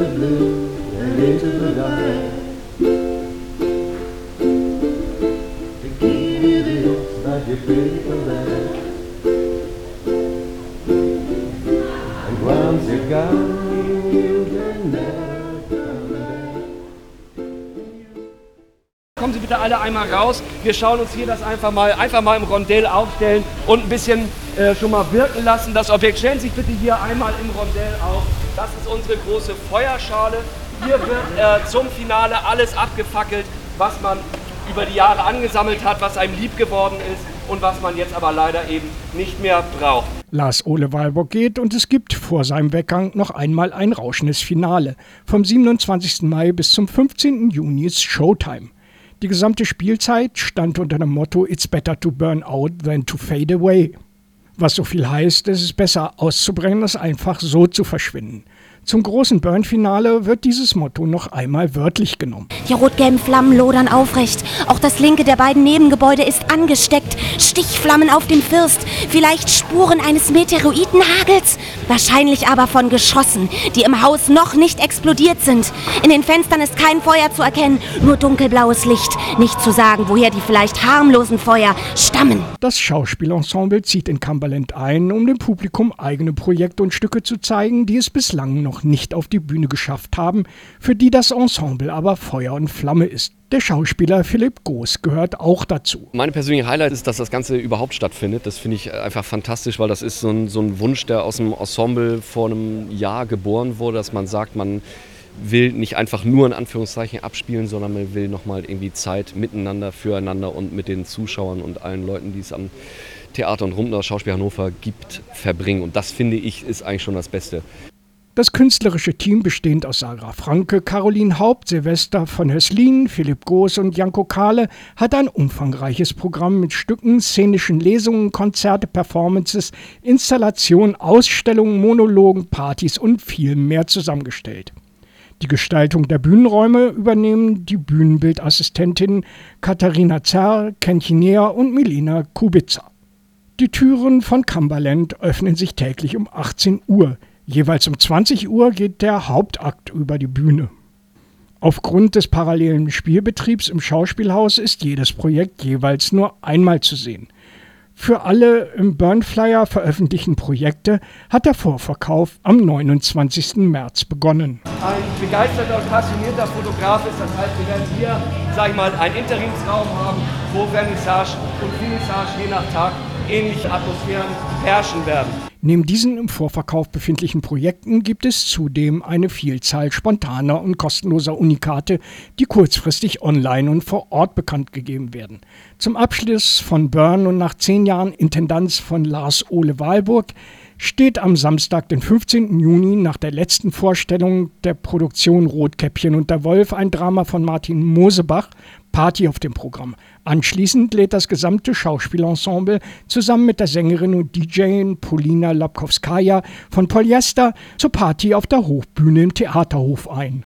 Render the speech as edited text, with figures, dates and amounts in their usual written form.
blue and into the dark. The key is that you're free from that. And once you're gone, you can never come back. Kommen Sie bitte alle einmal raus. Wir schauen uns hier das einfach mal im Rondell aufstellen und ein bisschen schon mal wirken lassen. Das Objekt, stellen Sie sich bitte hier einmal im Rondell auf. Das ist unsere große Feuerschale. Hier wird zum Finale alles abgefackelt, was man über die Jahre angesammelt hat, was einem lieb geworden ist und was man jetzt aber leider eben nicht mehr braucht. Lars Ole Walborg geht und es gibt vor seinem Weggang noch einmal ein rauschendes Finale. Vom 27. Mai bis zum 15. Juni ist Showtime. Die gesamte Spielzeit stand unter dem Motto It's better to burn out than to fade away. Was so viel heißt, es ist besser auszubrennen, als einfach so zu verschwinden. Zum großen Burn-Finale wird dieses Motto noch einmal wörtlich genommen. Die rot-gelben Flammen lodern aufrecht. Auch das linke der beiden Nebengebäude ist angesteckt. Stichflammen auf dem First. Vielleicht Spuren eines Meteoritenhagels. Wahrscheinlich aber von Geschossen, die im Haus noch nicht explodiert sind. In den Fenstern ist kein Feuer zu erkennen, nur dunkelblaues Licht. Nicht zu sagen, woher die vielleicht harmlosen Feuer stammen. Das Schauspielensemble zieht in Cumberland ein, um dem Publikum eigene Projekte und Stücke zu zeigen, die es bislang noch nicht auf die Bühne geschafft haben, für die das Ensemble aber Feuer und Flamme ist. Der Schauspieler Philipp Goos gehört auch dazu. Meine persönliche Highlight ist, dass das Ganze überhaupt stattfindet. Das finde ich einfach fantastisch, weil das ist so ein Wunsch, der aus dem Ensemble vor einem Jahr geboren wurde, dass man sagt, man will nicht einfach nur in Anführungszeichen abspielen, sondern man will nochmal irgendwie Zeit miteinander, füreinander und mit den Zuschauern und allen Leuten, die es am Theater und rund um das Schauspiel Hannover gibt, verbringen. Und das, finde ich, ist eigentlich schon das Beste. Das künstlerische Team, bestehend aus Sarah Franke, Caroline Haupt, Silvester von Höslin, Philipp Goos und Janko Kahle, hat ein umfangreiches Programm mit Stücken, szenischen Lesungen, Konzerte, Performances, Installationen, Ausstellungen, Monologen, Partys und viel mehr zusammengestellt. Die Gestaltung der Bühnenräume übernehmen die Bühnenbildassistentinnen Katharina Zerr, Ken Chinea und Milena Kubica. Die Türen von Cumberland öffnen sich täglich um 18 Uhr. Jeweils um 20 Uhr geht der Hauptakt über die Bühne. Aufgrund des parallelen Spielbetriebs im Schauspielhaus ist jedes Projekt jeweils nur einmal zu sehen. Für alle im Burnflyer veröffentlichten Projekte hat der Vorverkauf am 29. März begonnen. Ein begeisterter und passionierter Fotograf ist, das heißt, wir werden hier, sag ich mal, einen Interimsraum haben, wo Vernissage und Finissage je nach Tag ähnliche Atmosphären herrschen werden. Neben diesen im Vorverkauf befindlichen Projekten gibt es zudem eine Vielzahl spontaner und kostenloser Unikate, die kurzfristig online und vor Ort bekannt gegeben werden. Zum Abschluss von Burn und nach 10 Jahren Intendanz von Lars Ole Walborg steht am Samstag, den 15. Juni, nach der letzten Vorstellung der Produktion Rotkäppchen und der Wolf, ein Drama von Martin Mosebach, Party auf dem Programm. Anschließend lädt das gesamte Schauspielensemble zusammen mit der Sängerin und DJin Polina Lapkowskaja von Polyester zur Party auf der Hochbühne im Theaterhof ein.